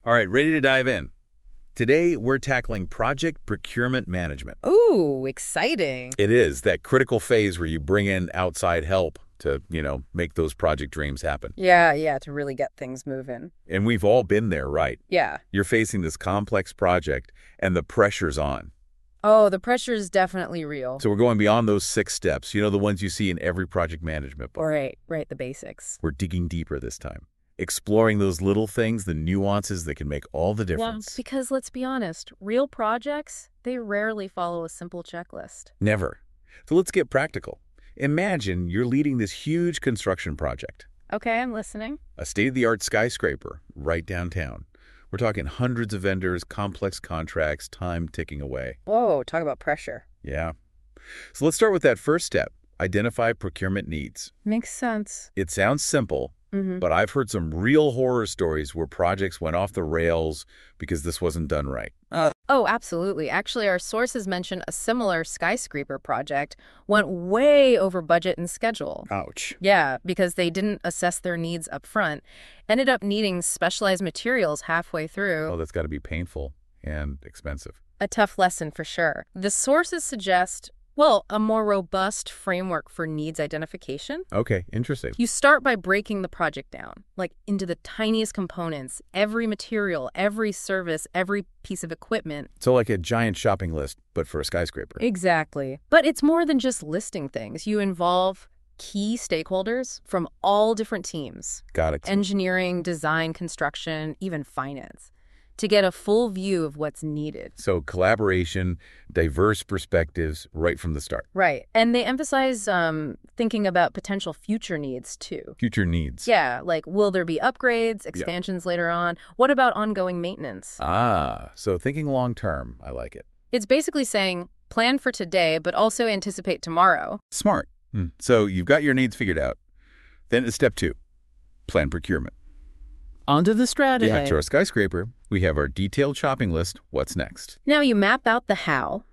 All right, ready to dive in. Today, we're tackling project procurement management. Ooh, exciting. It is that critical phase where you bring in outside help to, make those project dreams happen. Yeah, to really get things moving. And we've all been there, right? Yeah. You're facing this complex project and the pressure's on. Oh, the pressure is definitely real. So we're going beyond those 6 steps, the ones you see in every project management book. Right, the basics. We're digging deeper this time, exploring those little things, the nuances that can make all the difference. Because let's be honest, real projects, they rarely follow a simple checklist. Never. So let's get practical. Imagine you're leading this huge construction project. Okay, I'm listening. A state-of-the-art skyscraper right downtown. We're talking hundreds of vendors, complex contracts, time ticking away. Whoa, talk about pressure. Yeah. So let's start with that first step. Identify procurement needs. Makes sense. It sounds simple, but I've heard some real horror stories where projects went off the rails because this wasn't done right. Oh, absolutely. Actually, our sources mention a similar skyscraper project went way over budget and schedule. Ouch. Yeah, because they didn't assess their needs up front. Ended up needing specialized materials halfway through. Oh, that's got to be painful and expensive. A tough lesson for sure. The sources suggest, well, a more robust framework for needs identification. Okay, interesting. You start by breaking the project down, like into the tiniest components, every material, every service, every piece of equipment. So like a giant shopping list, but for a skyscraper. Exactly. But it's more than just listing things. You involve key stakeholders from all different teams. Got it. Engineering, design, construction, even finance, to get a full view of what's needed. So collaboration, diverse perspectives right from the start. Right. And they emphasize thinking about potential future needs, too. Future needs. Yeah, like will there be upgrades, expansions later on? What about ongoing maintenance? So thinking long term, I like it. It's basically saying plan for today, but also anticipate tomorrow. Smart. So you've got your needs figured out. Then it's step 2, plan procurement. Onto the strategy. Yeah, to our skyscraper, we have our detailed shopping list. What's next? Now you map out the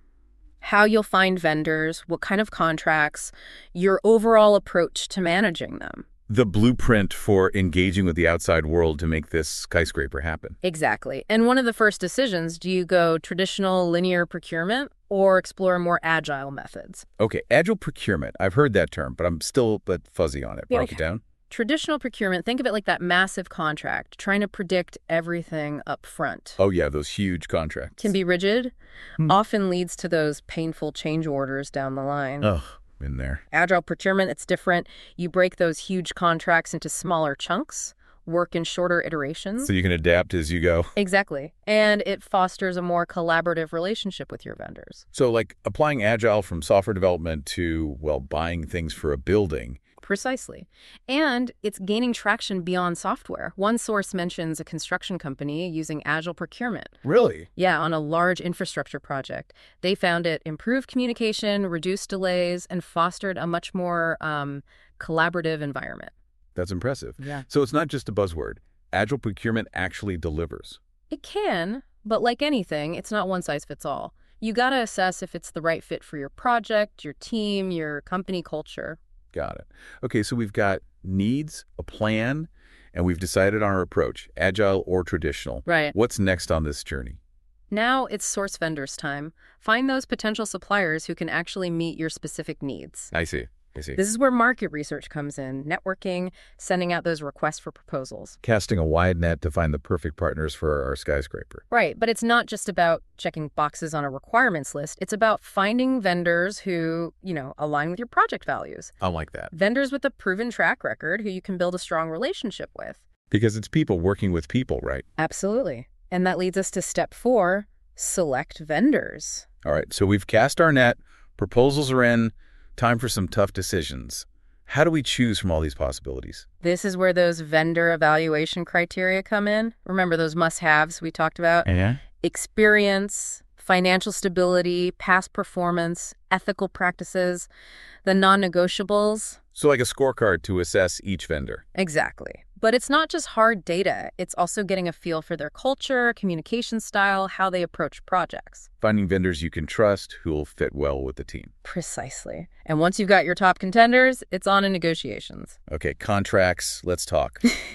how you'll find vendors, what kind of contracts, your overall approach to managing them. The blueprint for engaging with the outside world to make this skyscraper happen. Exactly. And one of the first decisions, do you go traditional linear procurement or explore more agile methods? Okay, agile procurement. I've heard that term, but I'm still a bit fuzzy on it. Break it down. Traditional procurement, think of it like that massive contract, trying to predict everything up front. Oh, yeah, those huge contracts. Can be rigid, often leads to those painful change orders down the line. Ugh, been there. Agile procurement, it's different. You break those huge contracts into smaller chunks, work in shorter iterations. So you can adapt as you go. Exactly. And it fosters a more collaborative relationship with your vendors. So like applying agile from software development to, buying things for a building. Precisely. And it's gaining traction beyond software. One source mentions a construction company using agile procurement. Really? Yeah, on a large infrastructure project. They found it improved communication, reduced delays, and fostered a much more collaborative environment. That's impressive. Yeah. So it's not just a buzzword. Agile procurement actually delivers. It can, but like anything, it's not one size fits all. You got to assess if it's the right fit for your project, your team, your company culture. Got it. Okay, so we've got needs, a plan, and we've decided on our approach, agile or traditional. Right. What's next on this journey? Now it's source vendors time. Find those potential suppliers who can actually meet your specific needs. I see. This is where market research comes in, networking, sending out those requests for proposals. Casting a wide net to find the perfect partners for our skyscraper. Right, but it's not just about checking boxes on a requirements list. It's about finding vendors who, align with your project values. I like that. Vendors with a proven track record who you can build a strong relationship with. Because it's people working with people, right? Absolutely. And that leads us to step 4, select vendors. All right, so we've cast our net, proposals are in, time for some tough decisions. How do we choose from all these possibilities? This is where those vendor evaluation criteria come in. Remember those must-haves we talked about? Yeah. Experience, financial stability, past performance, ethical practices, the non-negotiables. So like a scorecard to assess each vendor. Exactly. But it's not just hard data. It's also getting a feel for their culture, communication style, how they approach projects. Finding vendors you can trust who will fit well with the team. Precisely. And once you've got your top contenders, it's on to negotiations. Okay, contracts, let's talk.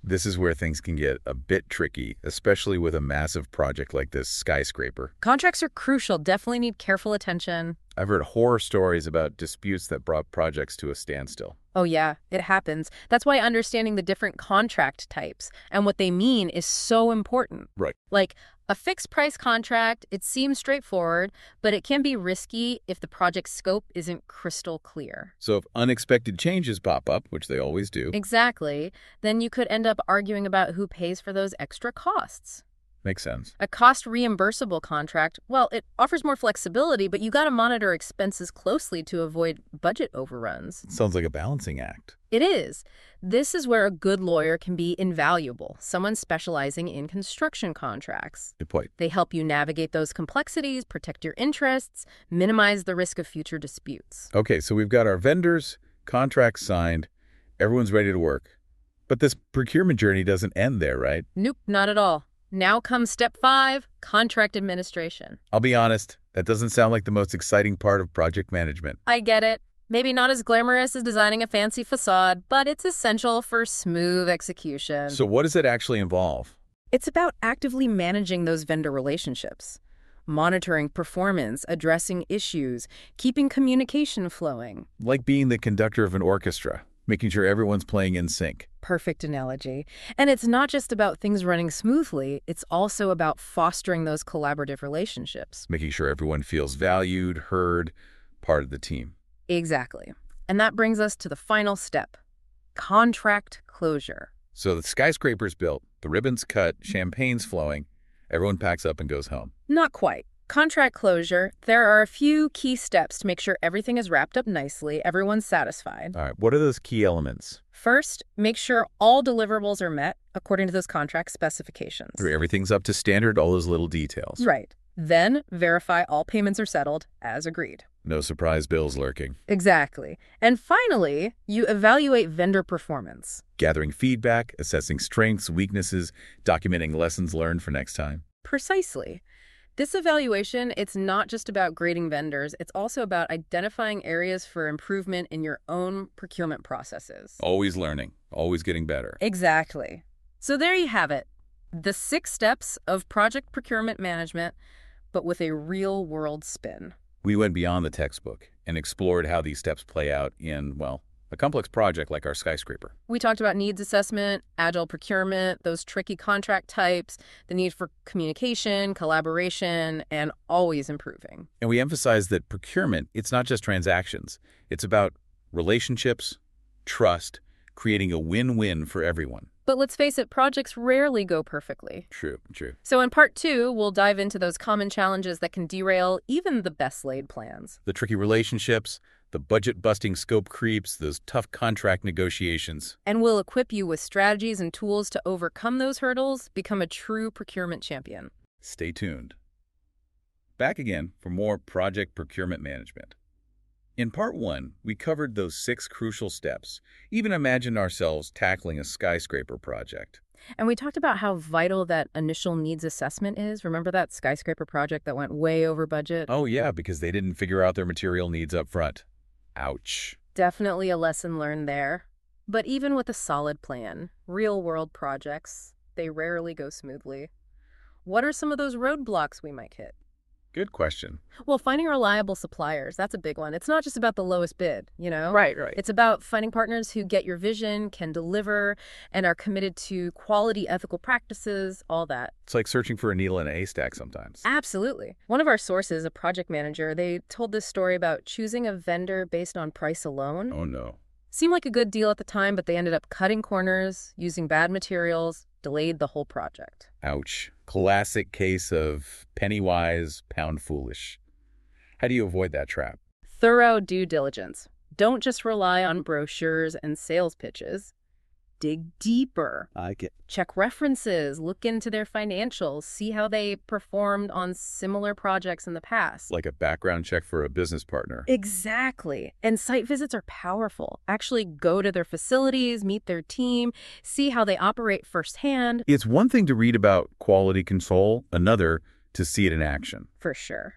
This is where things can get a bit tricky, especially with a massive project like this skyscraper. Contracts are crucial, definitely need careful attention. I've heard horror stories about disputes that brought projects to a standstill. Oh yeah, it happens. That's why understanding the different contract types and what they mean is so important. Right. Like a fixed price contract, it seems straightforward, but it can be risky if the project scope isn't crystal clear. So if unexpected changes pop up, which they always do, Exactly. Then you could end up arguing about who pays for those extra costs. makes sense. A cost reimbursable contract, well, it offers more flexibility, but you got to monitor expenses closely to avoid budget overruns. Sounds like a balancing act. It is. This is where a good lawyer can be invaluable, someone specializing in construction contracts. Good point. They help you navigate those complexities, protect your interests, minimize the risk of future disputes. Okay, so we've got our vendors, contracts signed, everyone's ready to work. But this procurement journey doesn't end there, right? Nope, not at all. Now comes step 5, contract administration. I'll be honest, that doesn't sound like the most exciting part of project management. I get it. Maybe not as glamorous as designing a fancy facade, but it's essential for smooth execution. So what does it actually involve? It's about actively managing those vendor relationships, monitoring performance, addressing issues, keeping communication flowing. Like being the conductor of an orchestra, making sure everyone's playing in sync. Perfect analogy. And it's not just about things running smoothly, it's also about fostering those collaborative relationships. Making sure everyone feels valued, heard, part of the team. Exactly. And that brings us to the final step, contract closure. So the skyscraper's built, the ribbon's cut, champagne's flowing, everyone packs up and goes home. Not quite. Contract closure, there are a few key steps to make sure everything is wrapped up nicely, everyone's satisfied. All right, what are those key elements? First, make sure all deliverables are met according to those contract specifications. Everything's up to standard, all those little details. Right. Then, verify all payments are settled as agreed. No surprise bills lurking. Exactly. And finally, you evaluate vendor performance. Gathering feedback, assessing strengths, weaknesses, documenting lessons learned for next time. Precisely. This evaluation, it's not just about grading vendors, it's also about identifying areas for improvement in your own procurement processes. Always learning, always getting better. Exactly. So there you have it. The 6 steps of project procurement management, but with a real-world spin. We went beyond the textbook and explored how these steps play out in, well, a complex project like our skyscraper. We talked about needs assessment, agile procurement, those tricky contract types, the need for communication, collaboration, and always improving. And we emphasized that procurement, it's not just transactions. It's about relationships, trust, creating a win-win for everyone. But let's face it, projects rarely go perfectly. True. So in part 2, we'll dive into those common challenges that can derail even the best-laid plans. The tricky relationships, the budget-busting scope creeps, those tough contract negotiations. And we'll equip you with strategies and tools to overcome those hurdles, become a true procurement champion. Stay tuned. Back again for more project procurement management. In part 1, we covered those 6 crucial steps, even imagined ourselves tackling a skyscraper project. And we talked about how vital that initial needs assessment is. Remember that skyscraper project that went way over budget? Oh yeah, because they didn't figure out their material needs up front. Ouch. Definitely a lesson learned there. But even with a solid plan, real-world projects, they rarely go smoothly. What are some of those roadblocks we might hit? Good question. Well, finding reliable suppliers, that's a big one. It's not just about the lowest bid, you know? Right. It's about finding partners who get your vision, can deliver, and are committed to quality, ethical practices, all that. It's like searching for a needle in a haystack sometimes. Absolutely. One of our sources, a project manager, they told this story about choosing a vendor based on price alone. Oh no. Seemed like a good deal at the time, but they ended up cutting corners, using bad materials, delayed the whole project. Ouch. Classic case of penny wise, pound foolish. How do you avoid that trap? Thorough due diligence. Don't just rely on brochures and sales pitches. Dig deeper. Check references, look into their financials, see how they performed on similar projects in the past. Like a background check for a business partner. Exactly. And site visits are powerful. Actually go to their facilities, meet their team, see how they operate firsthand. It's one thing to read about quality control, another to see it in action. For sure.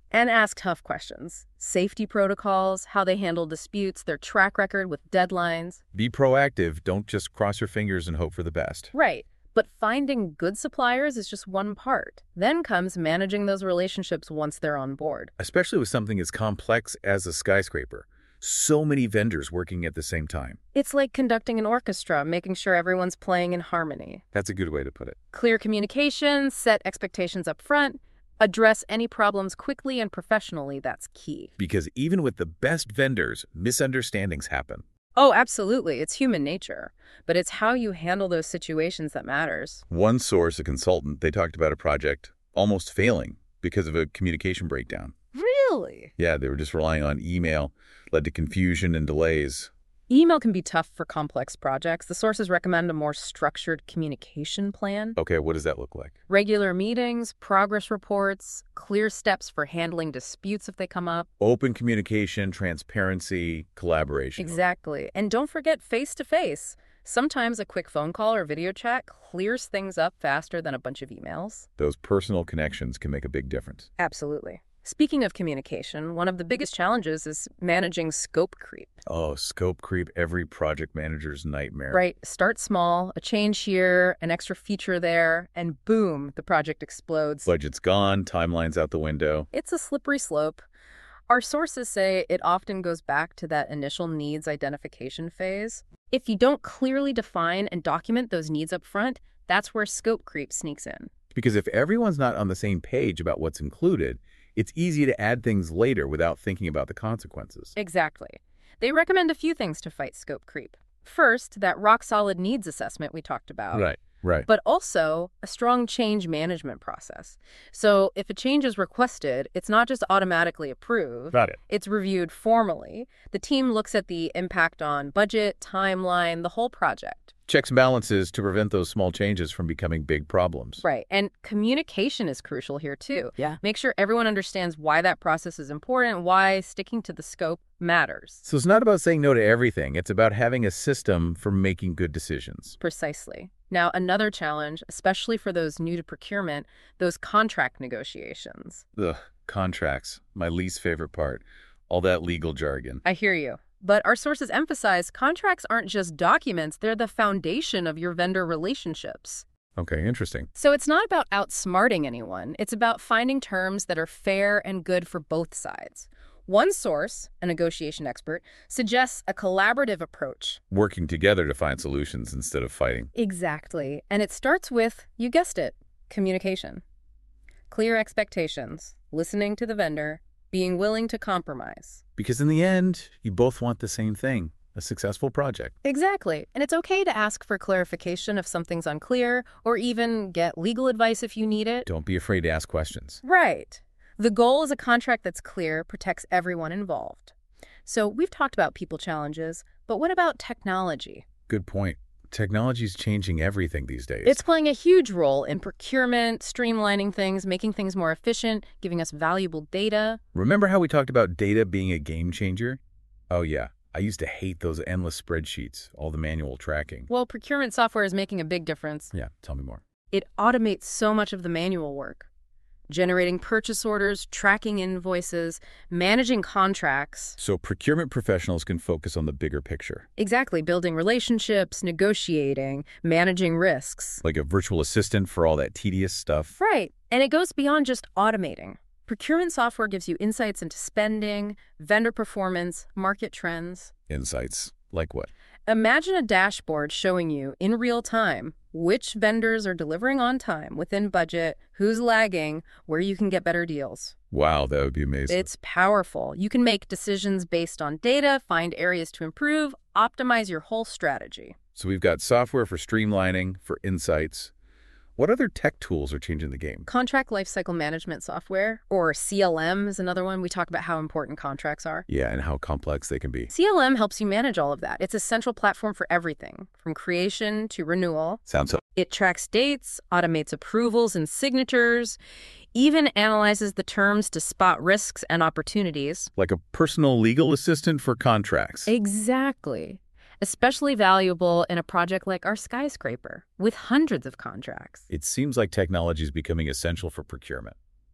And ask tough questions. Safety protocols, how they handle disputes, their track record with deadlines. Be proactive. Don't just cross your fingers and hope for the best. Right. But finding good suppliers is just one part. Then comes managing those relationships once they're on board. Especially with something as complex as a skyscraper. So many vendors working at the same time. It's like conducting an orchestra, making sure everyone's playing in harmony. That's a good way to put it. Clear communication, set expectations up front, address any problems quickly and professionally, that's key. Because even with the best vendors, misunderstandings happen. Oh, absolutely. It's human nature. But it's how you handle those situations that matters. One source, a consultant, they talked about a project almost failing because of a communication breakdown. Really? Yeah, they were just relying on email, led to confusion and delays. Email can be tough for complex projects. The sources recommend a more structured communication plan. Okay, what does that look like? Regular meetings, progress reports, clear steps for handling disputes if they come up. Open communication, transparency, collaboration. Exactly. And don't forget face-to-face. Sometimes a quick phone call or video chat clears things up faster than a bunch of emails. Those personal connections can make a big difference. Absolutely. Speaking of communication, one of the biggest challenges is managing scope creep. Oh, scope creep, every project manager's nightmare. Right. Start small, a change here, an extra feature there, and boom, the project explodes. Budget's gone, timeline's out the window. It's a slippery slope. Our sources say it often goes back to that initial needs identification phase. If you don't clearly define and document those needs up front, that's where scope creep sneaks in. Because if everyone's not on the same page about what's included, it's easy to add things later without thinking about the consequences. Exactly. They recommend a few things to fight scope creep. First, that rock-solid needs assessment we talked about. Right. But also a strong change management process. So if a change is requested, it's not just automatically approved. Got it. It's reviewed formally. The team looks at the impact on budget, timeline, the whole project. Checks and balances to prevent those small changes from becoming big problems. Right. And communication is crucial here, too. Yeah. Make sure everyone understands why that process is important, why sticking to the scope matters. So it's not about saying no to everything. It's about having a system for making good decisions. Precisely. Now, another challenge, especially for those new to procurement, those contract negotiations. Ugh, contracts, my least favorite part. All that legal jargon. I hear you. But our sources emphasize contracts aren't just documents, they're the foundation of your vendor relationships. Okay, interesting. So it's not about outsmarting anyone. It's about finding terms that are fair and good for both sides. One source, a negotiation expert, suggests a collaborative approach. Working together to find solutions instead of fighting. Exactly. And it starts with, you guessed it, communication. Clear expectations, listening to the vendor, being willing to compromise. Because in the end, you both want the same thing, a successful project. Exactly. And it's okay to ask for clarification if something's unclear, or even get legal advice if you need it. Don't be afraid to ask questions. Right. The goal is a contract that's clear, protects everyone involved. So we've talked about people challenges, but what about technology? Good point. Technology's changing everything these days. It's playing a huge role in procurement, streamlining things, making things more efficient, giving us valuable data. Remember how we talked about data being a game changer? Oh yeah, I used to hate those endless spreadsheets, all the manual tracking. Well, procurement software is making a big difference. Yeah, tell me more. It automates so much of the manual work. Generating purchase orders, tracking invoices, managing contracts. So procurement professionals can focus on the bigger picture. Exactly, building relationships, negotiating, managing risks. Like a virtual assistant for all that tedious stuff. Right, and it goes beyond just automating. Procurement software gives you insights into spending, vendor performance, market trends. Insights. Like what? Imagine a dashboard showing you, in real time, which vendors are delivering on time, within budget, who's lagging, where you can get better deals. Wow, that would be amazing. It's powerful. You can make decisions based on data, find areas to improve, optimize your whole strategy. So we've got software for streamlining, for insights. What other tech tools are changing the game? Contract lifecycle management software, or CLM is another one. We talk about how important contracts are. Yeah, and how complex they can be. CLM helps you manage all of that. It's a central platform for everything, from creation to renewal. Sounds It tracks dates, automates approvals and signatures, even analyzes the terms to spot risks and opportunities. like a personal legal assistant for contracts. Exactly. Especially valuable in a project like our skyscraper, with hundreds of contracts. It seems like technology is becoming essential for procurement.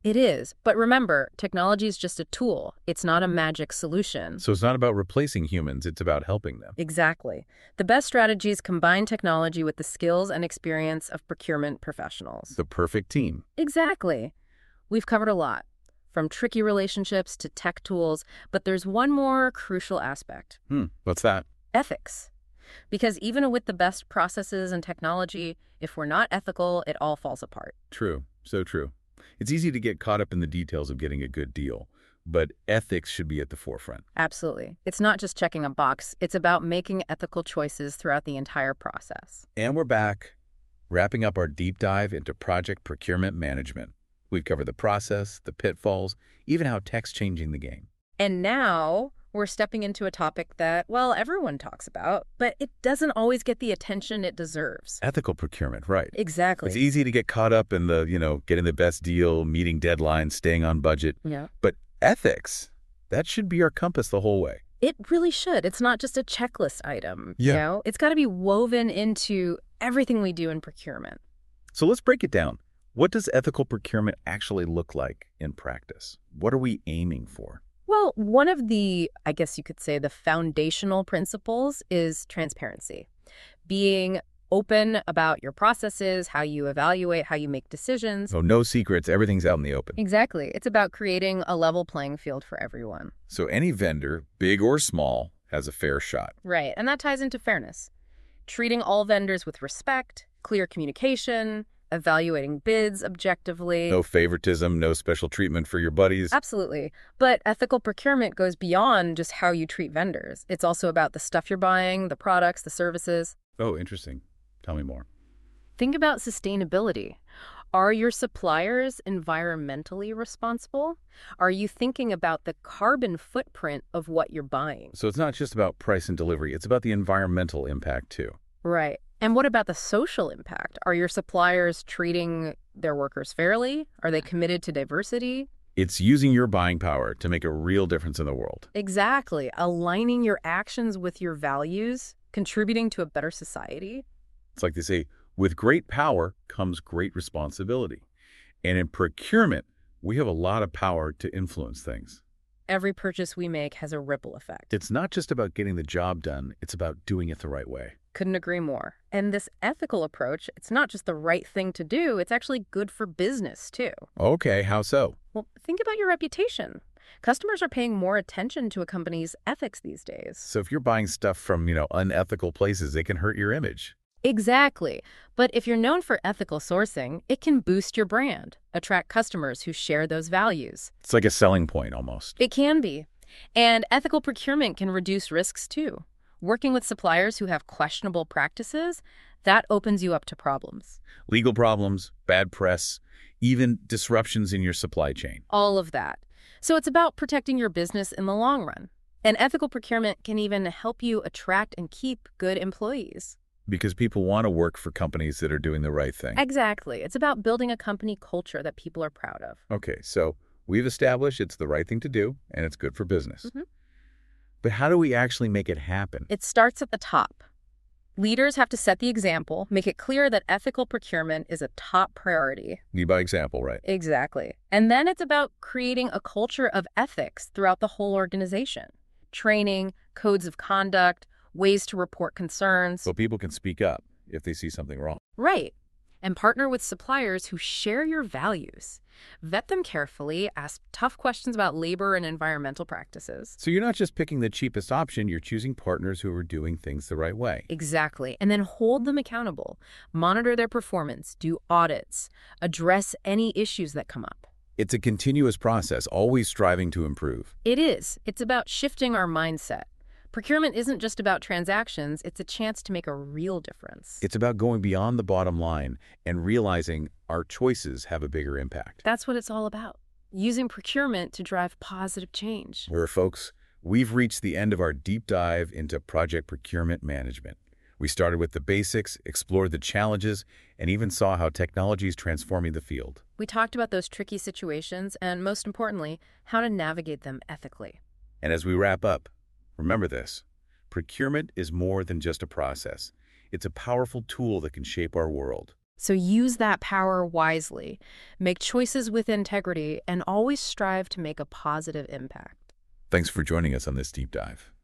It is. But remember, technology is just a tool. It's not a magic solution. So it's not about replacing humans, it's about helping them. Exactly. The best strategies combine technology with the skills and experience of procurement professionals. The perfect team. Exactly. We've covered a lot, from tricky relationships to tech tools, but there's one more crucial aspect. What's that? Ethics. Because even with the best processes and technology, if we're not ethical, it all falls apart. True. So true. It's easy to get caught up in the details of getting a good deal, but ethics should be at the forefront. Absolutely. It's not just checking a box. It's about making ethical choices throughout the entire process. And we're back, wrapping up our deep dive into project procurement management. We've covered the process, the pitfalls, even how tech's changing the game. And now we're stepping into a topic that, well, everyone talks about, but it doesn't always get the attention it deserves. Ethical procurement, right. Exactly. It's easy to get caught up in the, getting the best deal, meeting deadlines, staying on budget. Yeah. But ethics, that should be our compass the whole way. It really should. It's not just a checklist item. Yeah. You know? It's got to be woven into everything we do in procurement. So let's break it down. What does ethical procurement actually look like in practice? What are we aiming for? Well, one of the, I guess you could say, the foundational principles is transparency. Being open about your processes, how you evaluate, how you make decisions. So no secrets, everything's out in the open. Exactly. It's about creating a level playing field for everyone. So any vendor, big or small, has a fair shot. Right. And that ties into fairness. Treating all vendors with respect, clear communication, evaluating bids objectively. No favoritism, no special treatment for your buddies. Absolutely. But ethical procurement goes beyond just how you treat vendors. It's also about the stuff you're buying, the products, the services. Oh, interesting. Tell me more. Think about sustainability. Are your suppliers environmentally responsible? Are you thinking about the carbon footprint of what you're buying? So it's not just about price and delivery, it's about the environmental impact too. Right. And what about the social impact? Are your suppliers treating their workers fairly? Are they committed to diversity? It's using your buying power to make a real difference in the world. Exactly. Aligning your actions with your values, contributing to a better society. It's like they say, with great power comes great responsibility. And in procurement, we have a lot of power to influence things. Every purchase we make has a ripple effect. It's not just about getting the job done, it's about doing it the right way. Couldn't agree more. And this ethical approach, it's not just the right thing to do, it's actually good for business too. Okay, how so? Well, think about your reputation. Customers are paying more attention to a company's ethics these days. So if you're buying stuff from, unethical places, it can hurt your image. Exactly. But if you're known for ethical sourcing, it can boost your brand, attract customers who share those values. It's like a selling point almost. It can be. And ethical procurement can reduce risks too. Working with suppliers who have questionable practices, that opens you up to problems. Legal problems, bad press, even disruptions in your supply chain. All of that. So it's about protecting your business in the long run. And ethical procurement can even help you attract and keep good employees. Because people want to work for companies that are doing the right thing. Exactly. It's about building a company culture that people are proud of. Okay, so we've established it's the right thing to do, and it's good for business. But how do we actually make it happen? It starts at the top. Leaders have to set the example, make it clear that ethical procurement is a top priority. Lead by example, right? Exactly. And then it's about creating a culture of ethics throughout the whole organization. Training, codes of conduct, ways to report concerns. So people can speak up if they see something wrong. Right. And partner with suppliers who share your values. Vet them carefully, ask tough questions about labor and environmental practices. So you're not just picking the cheapest option, you're choosing partners who are doing things the right way. Exactly. And then hold them accountable. Monitor their performance, do audits, address any issues that come up. It's a continuous process, always striving to improve. It is. It's about shifting our mindset. Procurement isn't just about transactions, it's a chance to make a real difference. It's about going beyond the bottom line and realizing our choices have a bigger impact. That's what it's all about. Using procurement to drive positive change. Well, folks, we've reached the end of our deep dive into project procurement management. We started with the basics, explored the challenges, and even saw how technology is transforming the field. We talked about those tricky situations and, most importantly, how to navigate them ethically. And as we wrap up, remember this, procurement is more than just a process. It's a powerful tool that can shape our world. So use that power wisely, make choices with integrity, and always strive to make a positive impact. Thanks for joining us on this deep dive.